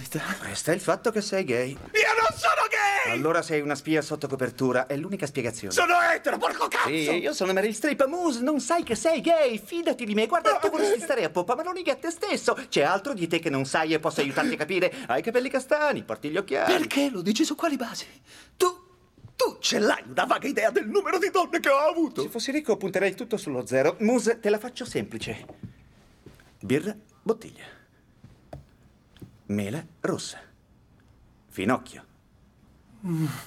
vita. Resta il fatto che sei gay. Io non sono gay! Allora sei una spia sotto copertura, è l'unica spiegazione. Sono etero, porco cazzo! Sì, io sono Meryl Streep. Moose, non sai che sei gay, fidati di me. Guarda, tu vorresti stare a poppa, ma non neghi a te stesso. C'è altro di te che non sai e posso aiutarti a capire. Hai i capelli castani, porti gli occhiali. Perché lo dici su quali basi? Tu ce l'hai una vaga idea del numero di donne che ho avuto? Se fossi ricco punterei tutto sullo zero. Moose, te la faccio semplice. Birra, bottiglia. Mela, rossa. Finocchio.